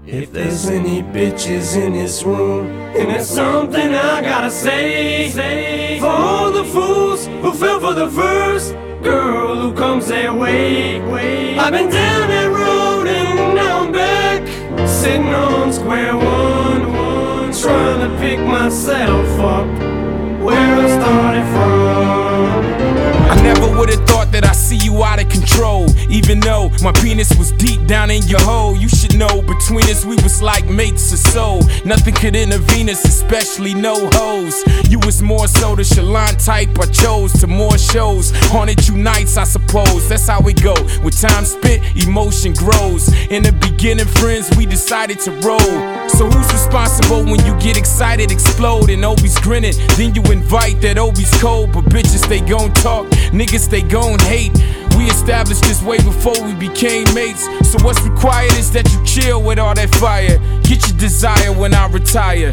If there's any bitches in this room, and there's something I gotta say for all the fools who fell for the first girl who comes their way. I've been down that road and now I'm back, sitting on square one, trying to pick myself up where I started from. I never would've thought that I'd see you out of control. Even though my penis was deep down in your hole, you should know between us we was like mates or so. Nothing could intervene us, especially no hoes. You was more so the Shalon type I chose to more shows. Haunted you nights, I suppose. That's how it go. With time spent, emotion grows. In the beginning, friends, we decided to roll. So who's responsible when you get excited, explode, and Obi's grinning? Then you invite that Obi's cold, but bitches they gon' talk, niggas they gon' hate. We established this way before we became mates. So what's required is that you chill with all that fire. Get your desire when I retire.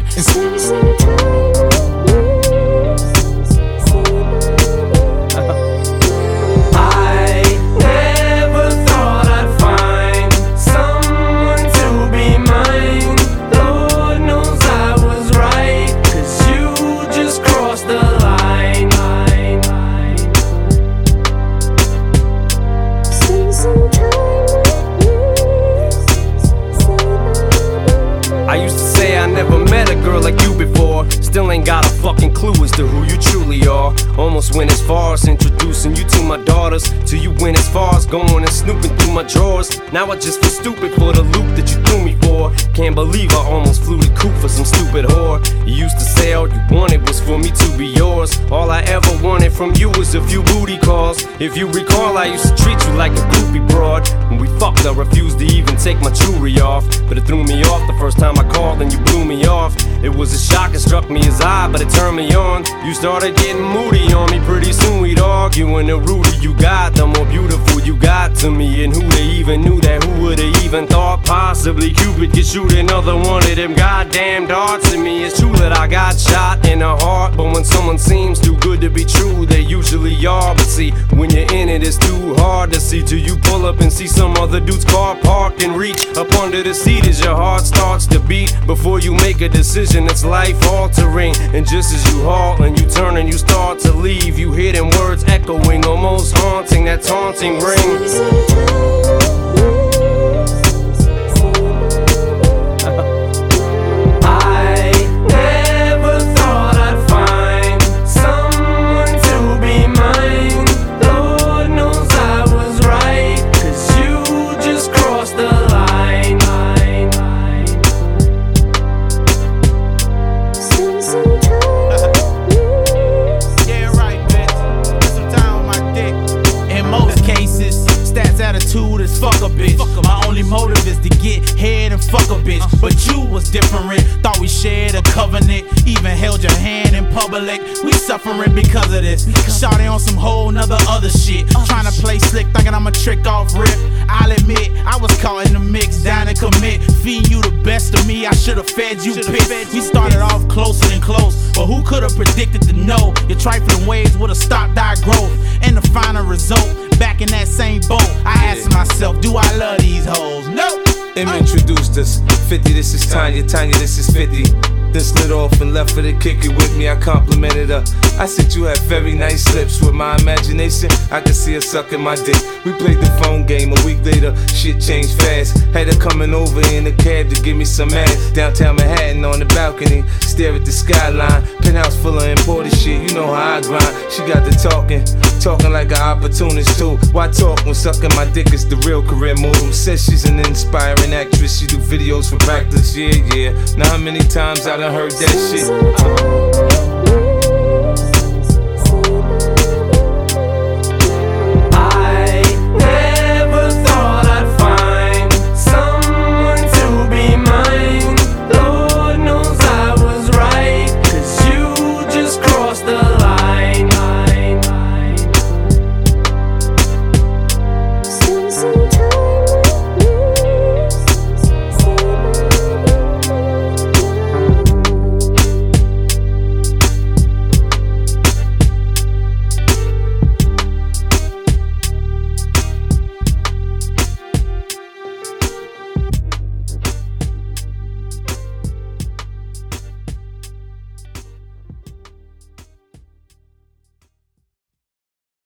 I used to say I never met a girl like you before. Still ain't got a fucking clue as to who you truly are. Almost went as far as introducing you to my daughters, till you went as far as going and snooping through my drawers. Now I just feel stupid for the loop that you threw me for. Can't believe I almost flew the coop for some stupid whore. You used to say all you wanted was for me to be yours. All I ever wanted from you was a few booty calls. If you recall, I used to treat you like a groupie broad. When we fucked, I refused to even take my jewelry off, but it threw me off the first time I called and you blew me off. It was a shock, it struck me as odd, but it turned me on. You started getting moody on me, pretty soon we'd argue, and the ruder you got, the more beautiful you got to me. And who they even knew that, who would've even thought possibly Cupid could shoot another one of them goddamn darts at me. It's true that I got shot in the heart, but when someone seems too good to be true, they usually are. But see, when you're in it, it's too hard to see till you pull up and see some other dude's car parked and reach up under the seat as your heart starts to beat. Before you make a decision, it's life altering. And just as you halt and you turn and you start to leave, you hear them words echoing, almost haunting, that taunting ring. Attitude is fuck a bitch. My only motive is to get head and fuck a bitch. But you was different. Thought we shared a covenant. Even held your hand in public. We suffering because of this. Shawty on some whole nother other shit. Trying to play slick, thinking I'm a trick off rip. I'll admit, I was caught in the mix, down to commit. Feeding you the best of me, I should've fed you piss. We started off closer than close, but who could've predicted to know your trifling ways would've stopped our growth? And the final result, back in that same boat, I asked myself, do I love these hoes? No! Em introduced us. 50, this is Tanya, Tanya, this is 50. Then slid off and left her to kick it with me. I complimented her. I said you had very nice lips. With my imagination, I could see her sucking my dick. We played the phone game. A week later, shit changed fast. Had her coming over in a cab to give me some ass. Downtown Manhattan on the balcony, stare at the skyline. Penthouse full of imported shit, you know how I grind. She got the talking like an opportunist too. Why talk when sucking my dick is the real career move? Says she's an inspiring actress. She do videos for practice, yeah. Now how many times I done heard that shit?